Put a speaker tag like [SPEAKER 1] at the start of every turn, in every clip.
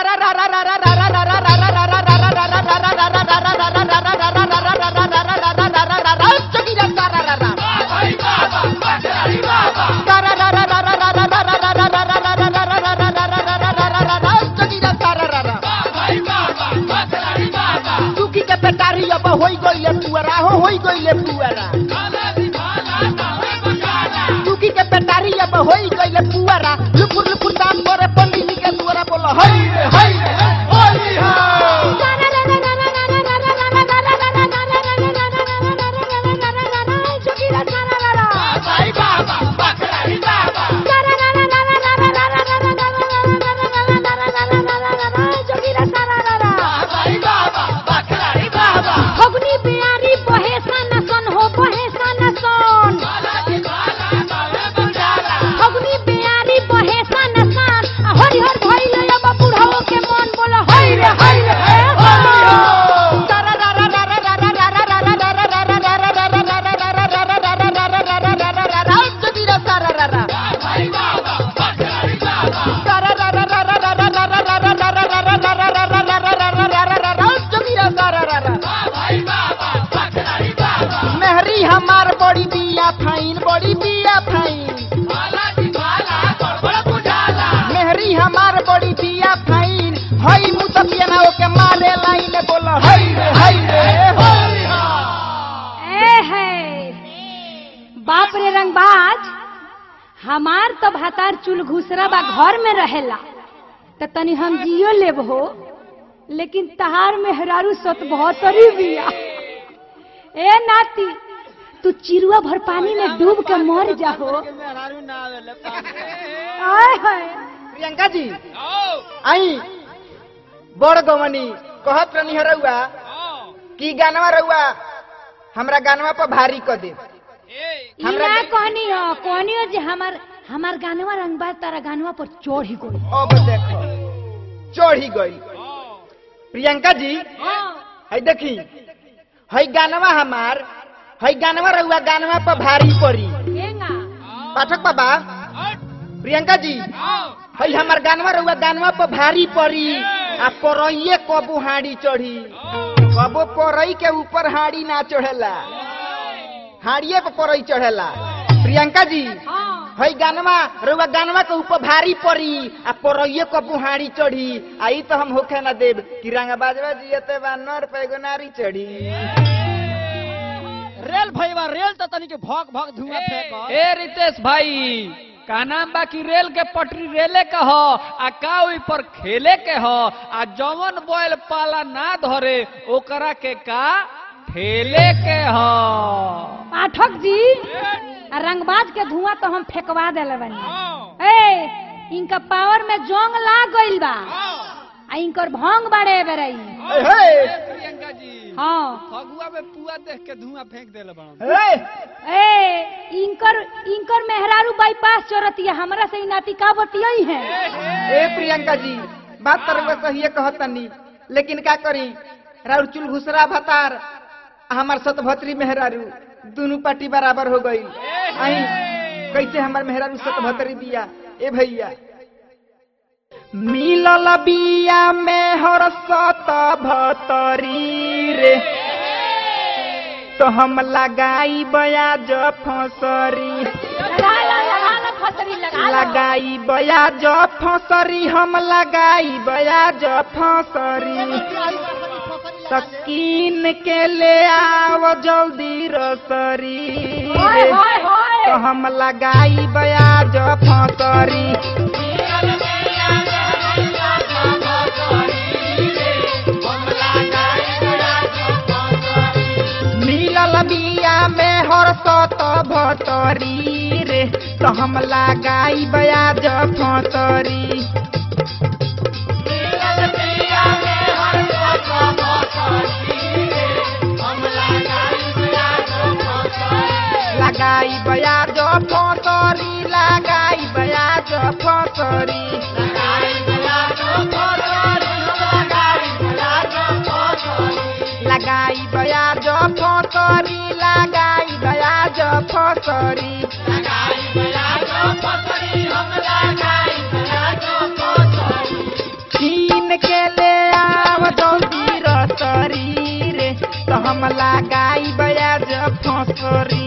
[SPEAKER 1] होई गइले पुअरा हो होई गइले पुअरा चुकी के पेटारी अब होई गइले पुअरा लुपुर लुपुर दाम करे पंडित जी के दुआरा बोलो हई रे होली हो बड़ी बिया फाइन मेहरी हमार बड़ी बिया फाइन हई मुसफिया ना ओके मारे लाइन बोलो हई रे होली हो
[SPEAKER 2] ए है बाप रे रंगबाज हमार तो भातार चुल घुसरा बा घर में रहेला त तनी हम जियो लेब हो लेकिन तहार मेहरारू 72 बिया ए नाती तू चिरुआ भर पानी में डूब के मर जाओ
[SPEAKER 1] प्रियंका जी आई बड़ गवनी कहत रनी रउआ कि गानवा रउआ हमरा गानवा पर भारी क दे
[SPEAKER 2] हमरा कहनी हो जे हमार गानवा रंगबाज तारा गानवा पर चढ़ी गई
[SPEAKER 1] अब देखो चढ़ी गई प्रियंका जी हई देखी हई गानवा हमार हई गानवा रउआ गानवा पर भारी पड़ी पाठक बाबा प्रियंका जी हई हमार गानवा रउआ गानवा पर भारी पड़ी आ परइए कबू हाड़ी चढ़ी कबो परई के ऊपर हाड़ी ना चढ़ेला हाड़िए पे परई चढ़ेला प्रियंका जी हई गानवा रउआ गानवा के ऊपर भारी पड़ी आ परइए कबू हाड़ी चढ़ी आई तो हम होखे ना देब कि रंगबाजवा जियते बा नर पे गोनारी चढ़ी
[SPEAKER 3] रेल भईवा रेल तो तनी के भौक भौक धुआं फेंक
[SPEAKER 4] ए रितेश भाई का नाम बा कि रेल के पटरी रेले के हो आ का ओई पर खेले के हो आ जवन बैल पाला ना धरे ओकरा के का ठेले के हो
[SPEAKER 2] पाठक जी रंगबाज के धुआं तो हम फेंकवा देले बानी ए इनका पावर में जोंग लाग गइल बा आ इनकर भंग बाड़े बेरई
[SPEAKER 4] प्रियंका जी
[SPEAKER 2] हां
[SPEAKER 4] फगुआ में पुआ देख के धुआं फेंक देले बड़न
[SPEAKER 2] ए इनकर मेहरारू बाईपास चोरतिया हमरा से नाती का बतियई है
[SPEAKER 1] ए प्रियंका जी बात तरवा सही कहतनी लेकिन का करी राउर चुल घुसरा भतार हमार सतभत्री मेहरारू दोनों पार्टी बराबर हो गई आई कैसे हमार मेहरारू सतभत्री बिया ए भैया मिलल बिया में हर सतभतरी रे तो हम लगाई बयाज फसरी लगाई बयाज फसरी हम लगाई बयाज फसरी तकीन के ले आओ जल्दी रसरी तो हम लगाई बयाज फसरी मिलल बिया में हर सतभतरी रे तो हम लगाई बयाज फसरी लगाई बयाज फसरी लगाई बयाज फसरी लगाई बयाज फसरी लगाई बयाज फसरी तीन कीन के ले आव जल्दी रसरी रे तो हम लगाई बयाज फसरी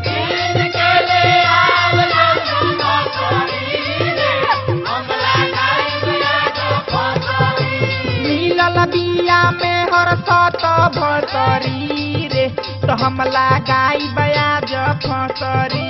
[SPEAKER 1] मिलल बिया में हर सत भसरी रे तो हम लगाई बयाज फसरी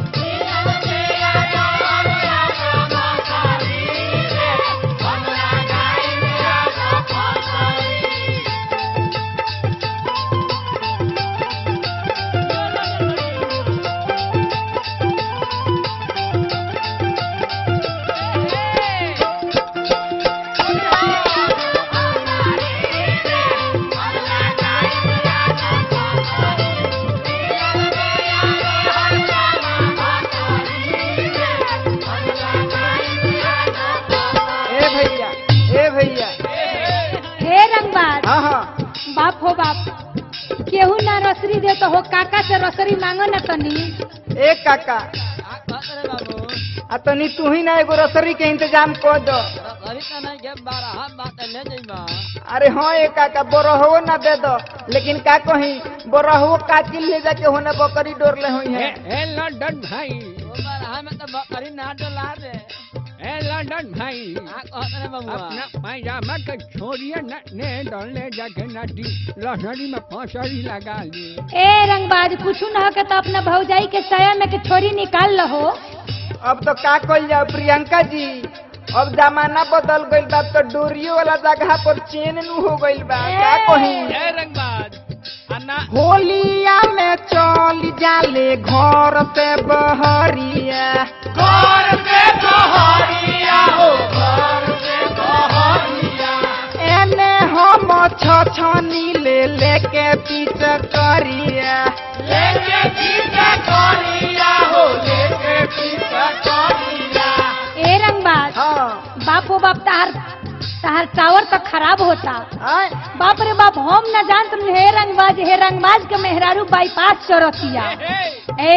[SPEAKER 2] बाप हो बाप केहू ना रसरी दे तो हो काका से रसरी मांगो ना तनी
[SPEAKER 1] ए काका
[SPEAKER 3] अरे बाबू
[SPEAKER 1] आ तनी तू ही ना एगो रसरी के इंतजाम कर दो
[SPEAKER 3] अभी तो नहीं के 12 बात ले जाइबा
[SPEAKER 1] अरे हाँ ए काका बोरहो ना दे दो लेकिन का कहीं बोरहो काटिल ले जाके होने बकरी डोर ले हुई है
[SPEAKER 4] ए लंदन भाई
[SPEAKER 3] वो 12 में तो बकरी ना डोला दे
[SPEAKER 4] ए लंदन भाई
[SPEAKER 3] अरे बाबू
[SPEAKER 4] अपना पैजामा के छोड़िए ने डोलने जाके नदी लहरी में फसरी लगा ली
[SPEAKER 2] ए रंगबाज कुछ ना के तो अपना भौजाई के साया में के छोरी निकाल लो
[SPEAKER 1] अब तो का कल जाओ प्रियंका जी अब जमाना बदल गइल बा तो डोरियो वाला जगह पर चेन नु हो गइल बा का कहीं
[SPEAKER 4] ए रंगबाज अन्ना
[SPEAKER 1] होलिया में चल जाले घर से बहरिया घर से बहरिया हो घर से बहरिया एने हम छछनी ले लेके पीछे करिया लेके पीछे करिया हो लेके पीछे करिया
[SPEAKER 2] ए रंगबाज
[SPEAKER 1] हां
[SPEAKER 2] बाप हो बाप तहार टावर तो खराब होता
[SPEAKER 1] आय
[SPEAKER 2] बाप रे बाप हम न जानत हे रंगबाज के मेहरारू बाईपास चरतिया ए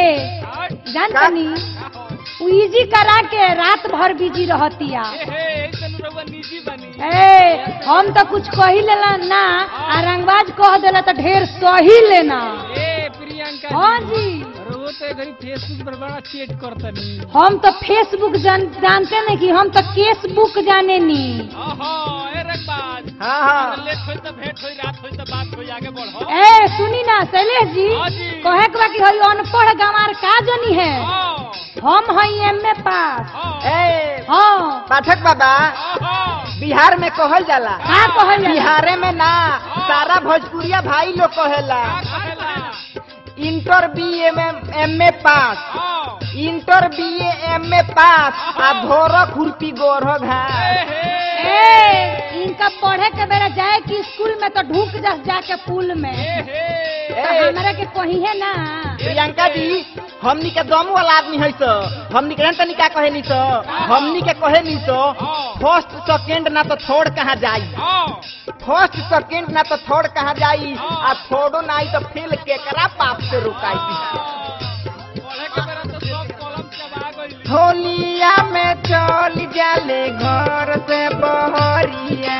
[SPEAKER 2] जानतनी इजी करा के रात भर बिजी रहतिया ए हम तो कुछ कही लेला ना आ रंगबाज कह देला तो ढेर सही लेना
[SPEAKER 4] ए प्रियंका
[SPEAKER 2] हाँ जी
[SPEAKER 4] वो तो घड़ी फेसबुक पर बड़ा चेट करतनी
[SPEAKER 2] हम तो फेसबुक जानते नहीं कि हम तो केसबुक जाने नी
[SPEAKER 4] ओहो ए रंगबाज
[SPEAKER 1] हां हां
[SPEAKER 4] लेट होई तो भेंट होई रात होई तो बात होई आगे बढ़ो
[SPEAKER 2] ए सुनी ना शैलेश जी
[SPEAKER 4] हाँ जी।
[SPEAKER 2] कहे के बा कि हई अनपढ़ गंवार का जनी है
[SPEAKER 4] हां
[SPEAKER 2] हम हई एमए पास
[SPEAKER 4] हां
[SPEAKER 1] ए
[SPEAKER 2] हाँ
[SPEAKER 1] पाठक बाबा
[SPEAKER 4] हां
[SPEAKER 1] बिहार में कहल जाला
[SPEAKER 2] का कहल जाला?
[SPEAKER 1] बिहारे में ना सारा भोजपुरिया भाई लोग कहेला inter B M A pass inter B M A pass आ धोर खुरपी गोर घास
[SPEAKER 2] ए इनका पढ़े के बेरा जाए कि स्कूल में तो ढूक जाके पुल में तो हमरा के कही है ना
[SPEAKER 1] प्रियंका जी हमनी के दम वाला आदमी है तो हमनी के तनी का कहे नी तो हमनी के कहे नी तो फर्स्ट सेकंड ना तो थर्ड कहाँ जाई फर्स्ट सेकंड ना तो थर्ड कहाँ जाई आ थर्डो ना आई तो फेल केकरा पाप से रुकाई होलिया में चल जाले घर से बहरिया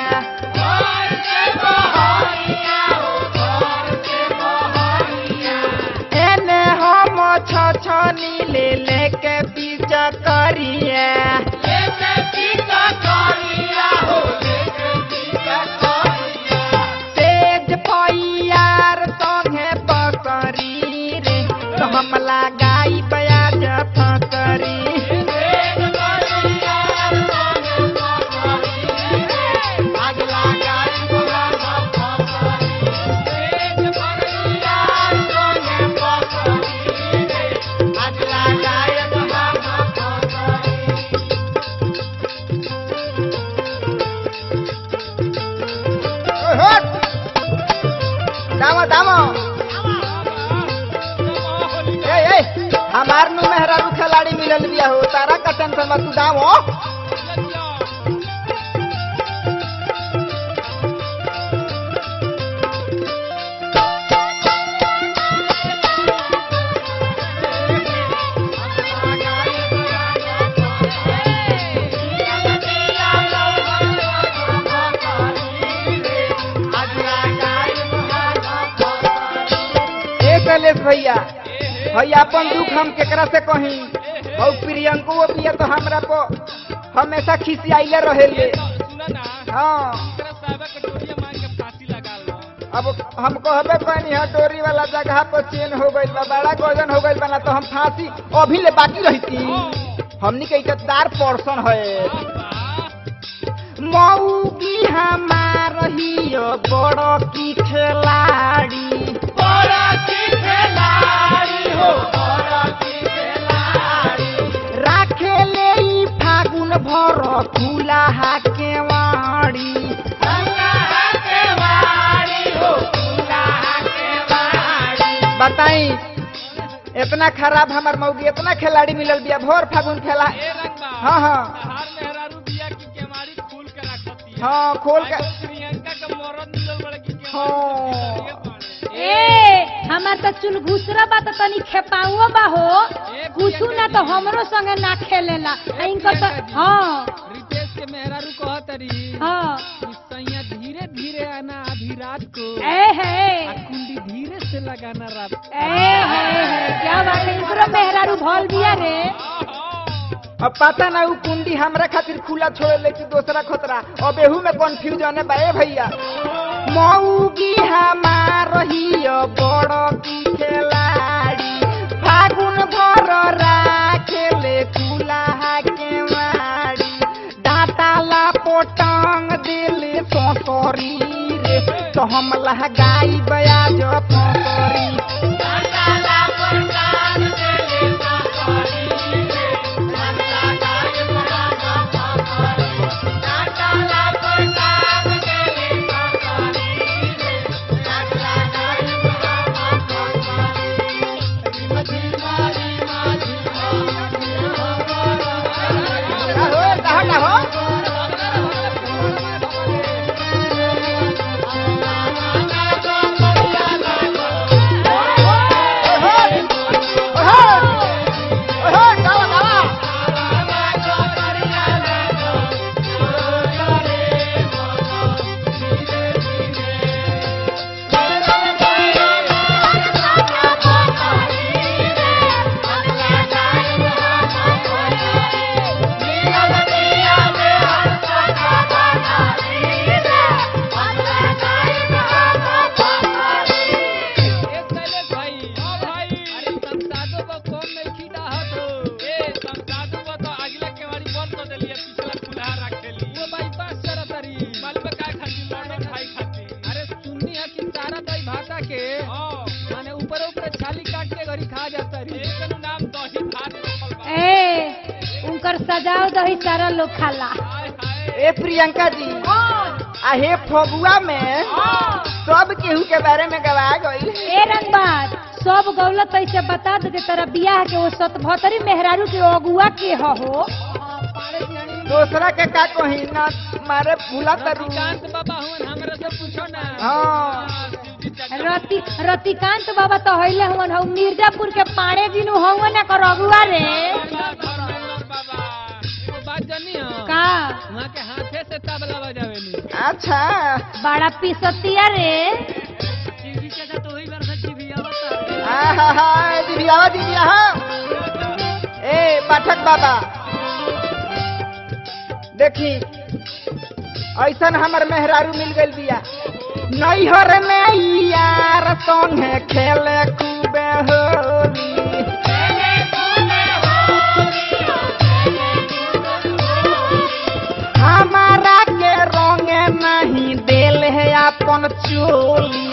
[SPEAKER 1] एने हम छछनी ले लेके पीछा करिया तेज पैयार संगे पकड़ी रे तो हम लगाई बयाज फकरी दामो दामो ए हमार नु मेहरारू खिलाड़ी मिलल बिया हो तारा का टेंशन मत तू दामो शैलेश भैया भैया अपन दुख हम केकरा से कहीं और प्रियंको वो पिया तो हमरा को हमेशा खिसियाइले रहेले।
[SPEAKER 4] सुना ना
[SPEAKER 1] हाँ
[SPEAKER 4] तेरा साहब के डोरिया मांग के फांसी लगा लो।
[SPEAKER 1] अब हम कहबे कहनी है डोरी वाला जगह पर चेन हो गइल बा, बड़ा गजन हो गइल बा ना तो हम फांसी अभी ले बाकी रहती। हमनी के इज्जतदार पर्सन है। मऊगी हमार हियो बड़ की खिलाड़ी, बड़ की खिलाड़ी हो, बड़ की खिलाड़ी। राखे ले ई फागुन भर खुला हाके वाड़ी, खुला हाके वाड़ी हो, खुला हाके वाड़ी। बताई इतना खराब हमार मऊगी, इतना खिलाड़ी मिलल बिया भोर फागुन खेला। हाँ हाँ हाँ खोल के
[SPEAKER 4] प्रियंका के मरद मिलल बड़े की
[SPEAKER 1] हाँ।
[SPEAKER 2] ए हमार तो चुल घुसरा बा तो तनी खेपाओ बा हो, कुछू ना तो हमरो संगे ना खेलेला इनकर तो। हाँ
[SPEAKER 4] रितेश के मेहरारू कहतरी
[SPEAKER 2] हाँ
[SPEAKER 4] सैया धीरे धीरे आना आधी रात को,
[SPEAKER 2] ए है
[SPEAKER 4] कुंडी धीरे से लगाना रात।
[SPEAKER 2] ए क्या बात है, इनकरो मेहरारू भल बिया रे।
[SPEAKER 1] अब पता ना उ कुंडी हमरा खातिर खुला छोड़े ले कि दूसरा खतरा। अब एहू में कंफ्यूजन है बा ए भैया। मऊगी हमार हियो बड़ की खिलाड़ी, फागुन भर राखेले खुला हाके वाड़ी। डाटा ला पोटांग दिले सोसरी रे तो हम लहगाई बयाज पोसरी। डाटा ला पोटांग दिले सोसरी
[SPEAKER 2] सजाओ दही सारा लोग खाला।
[SPEAKER 1] ए प्रियंका जी आहे फगुआ में सब केहू के बारे में गवा गई।
[SPEAKER 2] ए रंगबाज सब गौलत ऐसे बता दे तेरा बियाह के वो 77 मेहरारू के अगुआ के हो।
[SPEAKER 1] दूसरा के का कही ना मारे भूला तरू।
[SPEAKER 4] रतिकांत बाबा हुन हमरा से पूछो ना।
[SPEAKER 1] हाँ
[SPEAKER 2] रतिकांत बाबा तो हइले हुन हो मिर्जापुर के पाड़े दिनु हो ना कर अगुआ रे। का
[SPEAKER 4] वहाँ के हाथे से तबला बजावेनी।
[SPEAKER 1] अच्छा
[SPEAKER 2] बड़ा पिसतिया रे।
[SPEAKER 4] टीवी के तो वही वर्ष टीवी आवता।
[SPEAKER 1] आहा दिव्यावा दिव्या। ए पाठक बाबा देखी ऐसन हमर मेहरारू मिल गइल बिया। नैहर में यार संगे खेले खूबे होली, हमारा के रंगे नहीं दिल है अपन चोली।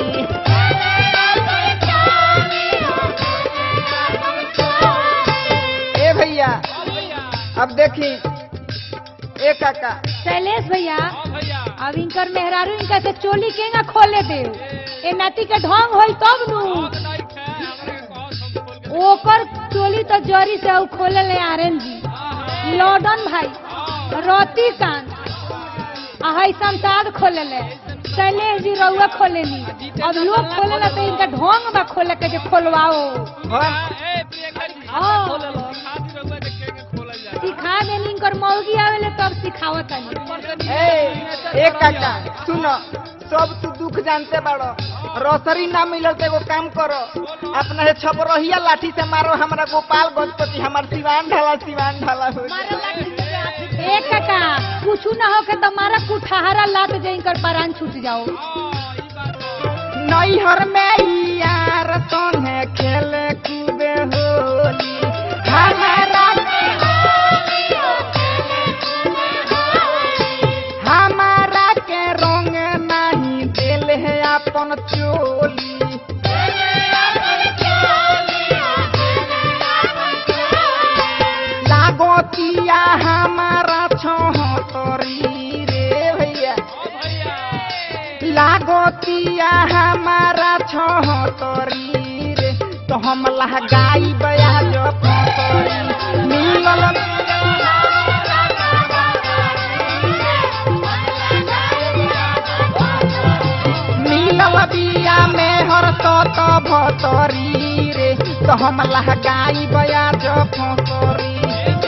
[SPEAKER 1] ए भैया अब देखी ए काका
[SPEAKER 2] शैलेश भैया अब इनकर मेहरारू इनका से चोली केगा खोले दे। ए नाती के ढंग होई तब नु ओकर चोली तो जरी से उ खोले ले आरन जी लॉर्डन भाई रतिकांत आहै संसार खोले ले शैलेश जी रउआ खोले ली। अब लोग खोले ला तो इनका ढंग बा खोले के जे खोलवाओ। सिखा देनी इनकर मौगी आवेले तब सिखावत है।
[SPEAKER 1] ए काका सुनो सब तू दुख जानते बाड़ो रसरी ना मिलल तो एगो काम करो अपना है छपरहिया लाठी से मारो हमरा गोपाल गणपति हमार सिवान ढाला हो
[SPEAKER 2] ए काका कुछ ना हो के तुम्हारा कुठारा लात जाई कर परान छूट जाओ
[SPEAKER 1] नैहर में यार तोने खेले कूदे होली हमारा के रंग नहीं दिल है अपन चोली लागोतिया हमारा छोहतरी रे भैया लागोतिया हमारा छोहतरी रे तो हम लहगाई बया जो पतरी मिलल बिया में हर तो भतरी रे तो हम लहगाई बया जो पतरी